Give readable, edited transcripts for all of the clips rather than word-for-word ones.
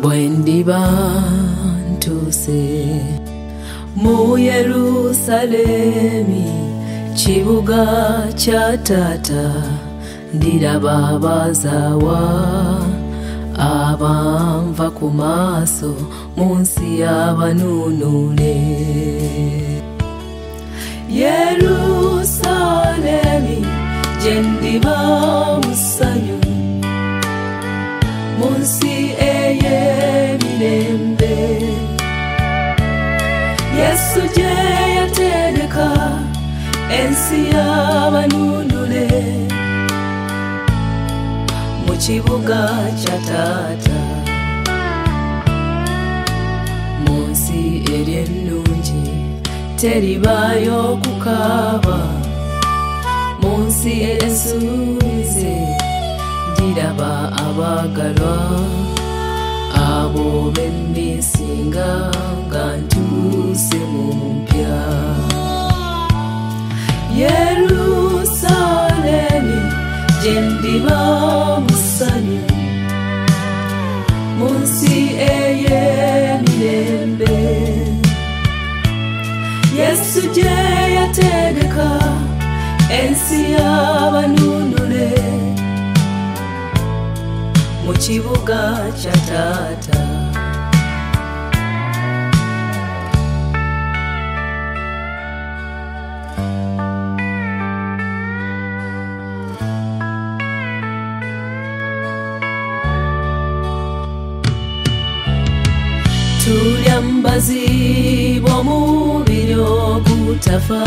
bwendiba ntuse mu Yerusalemi kibuga kya Taata ndiraba abazawa abanva ku maaso mu nsi y'abanunule. Yerusalemi gye ndiba mu ssanyu mu nsi ey'emirembe. Yesu gye yategeka ensi y'abanunule mu kibuga kya Taata mu nsi eri ennungi teribaayo kukaaba mu nsi esuubize ndiraba abaagalwa abo b'emisinga nga ntuuse mu mpya. Yerusalemi gye ndiba mu ssanyu mu nsi ey'emirembe. Yesu gye yategeka ensi y'abanunule mu kibuga kya Taata. Tulya mbazi bw'omubiri ogutafa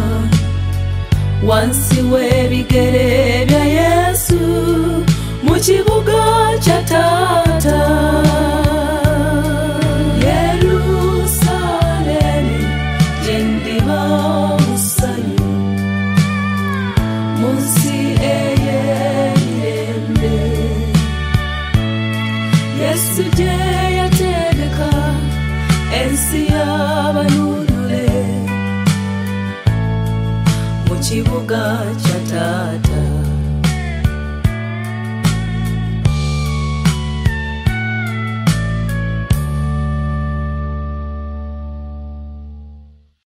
wansi w'ebigere bya Yesu mu kibuga kya Taata. Yerusalemi gye ndiba mu ssanyu mu nsi ey'emirembe. Yesu gye yategeka ensi y'abanunule mu kibuga kya Taata.